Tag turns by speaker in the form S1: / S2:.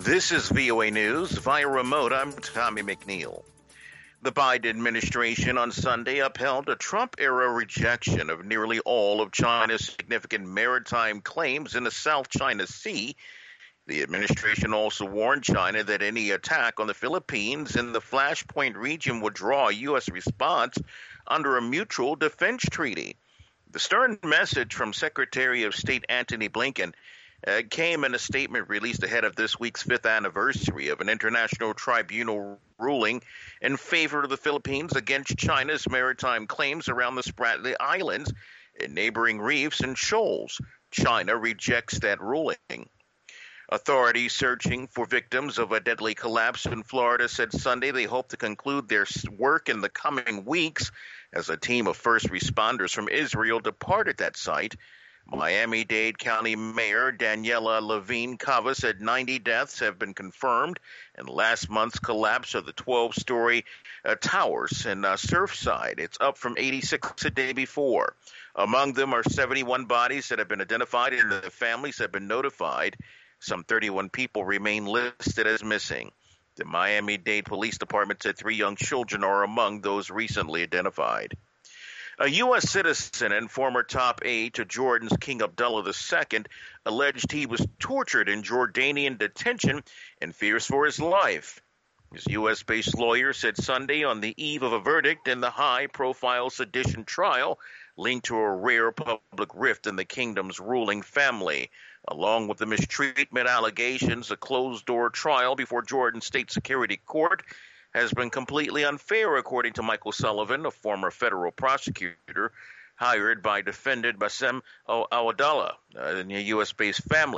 S1: This is VOA News. Via remote, I'm Tommy McNeil. The Biden administration on Sunday upheld a Trump-era rejection of nearly all of China's significant maritime claims in the South China Sea. The administration also warned China that any attack on the Philippines and the Flashpoint region would draw a U.S. response under a mutual defense treaty. The stern message from Secretary of State Antony Blinken came in a statement released ahead of this week's fifth anniversary of an international tribunal ruling in favor of the Philippines against China's maritime claims around the Spratly Islands and neighboring reefs and shoals. China rejects that ruling. Authorities searching for victims of a deadly collapse in Florida said Sunday they hope to conclude their work in the coming weeks as a team of first responders from Israel departed that site. Miami-Dade County Mayor Daniela Levine Cava said 90 deaths have been confirmed in last month's collapse of the 12-story towers in Surfside. It's up from 86 the day before. Among them are 71 bodies that have been identified and the families have been notified. Some 31 people remain listed as missing. The Miami-Dade Police Department said 3 young children are among those recently identified. A U.S. citizen and former top aide to Jordan's King Abdullah II alleged he was tortured in Jordanian detention and fears for his life. His U.S.-based lawyer said Sunday on the eve of a verdict in the high-profile sedition trial linked to a rare public rift in the kingdom's ruling family. Along with the mistreatment allegations, a closed-door trial before Jordan's state security court has been completely unfair, according to Michael Sullivan, a former federal prosecutor hired by defendant Bassem Awadallah, a U.S.-based family.